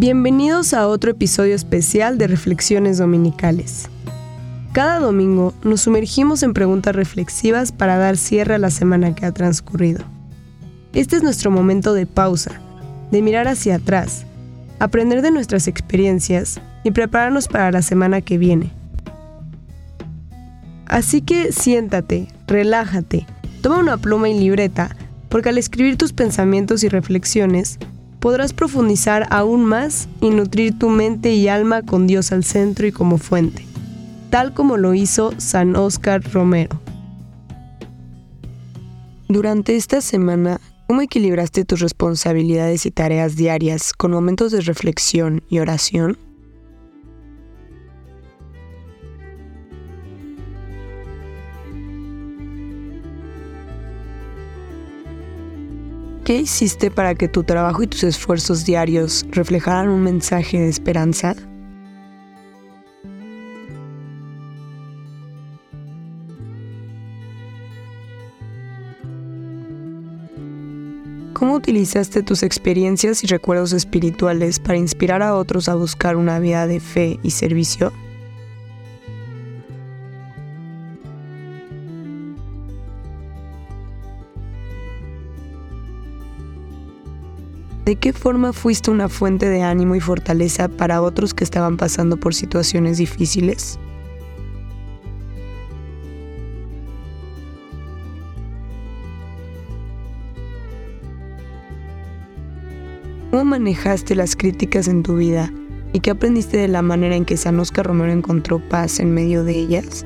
Bienvenidos a otro episodio especial de Reflexiones Dominicales. Cada domingo nos sumergimos en preguntas reflexivas para dar cierre a la semana que ha transcurrido. Este es nuestro momento de pausa, de mirar hacia atrás, aprender de nuestras experiencias y prepararnos para la semana que viene. Así que siéntate, relájate, toma una pluma y libreta, porque al escribir tus pensamientos y reflexiones, podrás profundizar aún más y nutrir tu mente y alma con Dios al centro y como fuente, tal como lo hizo San Óscar Romero. Durante esta semana, ¿cómo equilibraste tus responsabilidades y tareas diarias con momentos de reflexión y oración? ¿Qué hiciste para que tu trabajo y tus esfuerzos diarios reflejaran un mensaje de esperanza? ¿Cómo utilizaste tus experiencias y recuerdos espirituales para inspirar a otros a buscar una vida de fe y servicio? ¿De qué forma fuiste una fuente de ánimo y fortaleza para otros que estaban pasando por situaciones difíciles? ¿Cómo manejaste las críticas en tu vida y qué aprendiste de la manera en que San Óscar Romero encontró paz en medio de ellas?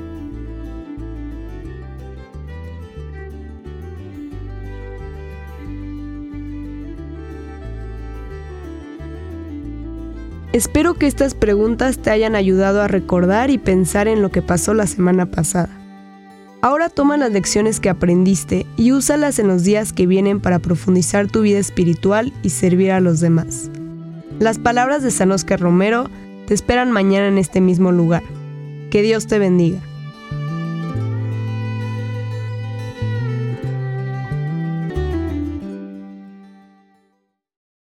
Espero que estas preguntas te hayan ayudado a recordar y pensar en lo que pasó la semana pasada. Ahora toma las lecciones que aprendiste y úsalas en los días que vienen para profundizar tu vida espiritual y servir a los demás. Las palabras de San Óscar Romero te esperan mañana en este mismo lugar. Que Dios te bendiga.